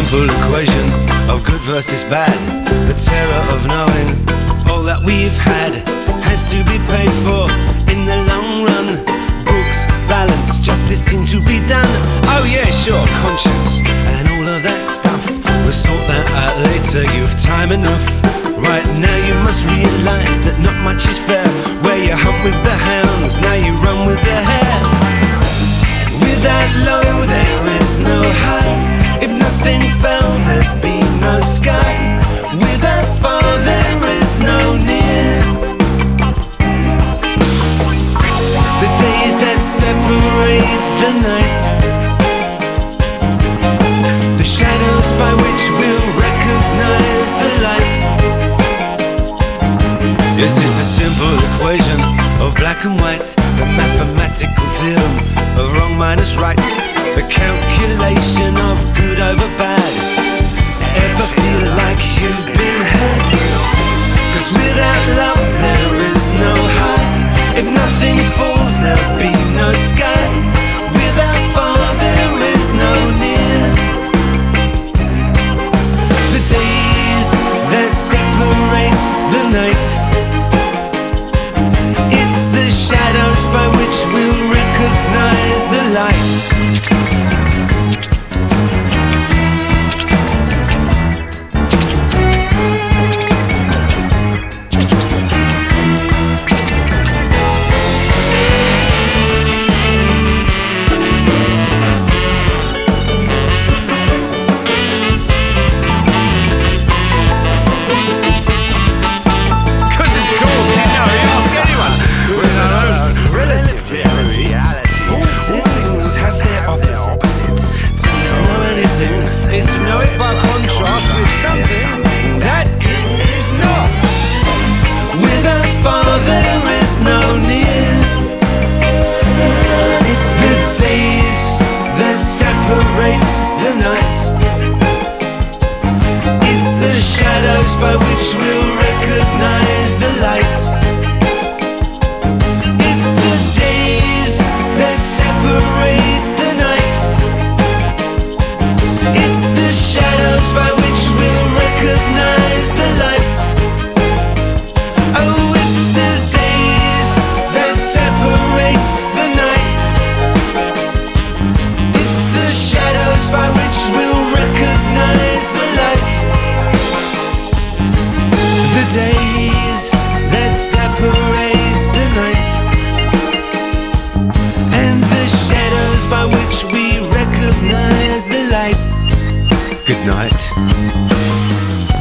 simple equation of good versus bad. The terror of knowing all that we've had has to be paid for in the long run. Books, balance, justice seem to be done. Oh yeah, sure, conscience and all of that stuff. We'll sort that out later, you've time enough. Right now you must realise that not much is fair. Where you hunt with the hounds, now you run with the hare. Without low there is no high. If nothing fell there'd be no sky. Without far there is no near. The days that separate the night, the shadows by which we'll recognize the light. This is the simple equation of black and white, the mathematical theorem of wrong minus right, the calculation of good over bad. Ever feel like you've been had? 'Cause without love there is no high. If nothing falls there'll be no sky. Without far there is no near. The days that separate the night, it's the shadows by which we'll recognize the light. By which we'll recognize the light. It's the days that separate the night. It's the shadows by which we'll recognize the light. Oh, it's the days that separate the night. It's the shadows by which we'll recognize the light. The days that separate the night, and the shadows by which we recognize the light. Good night.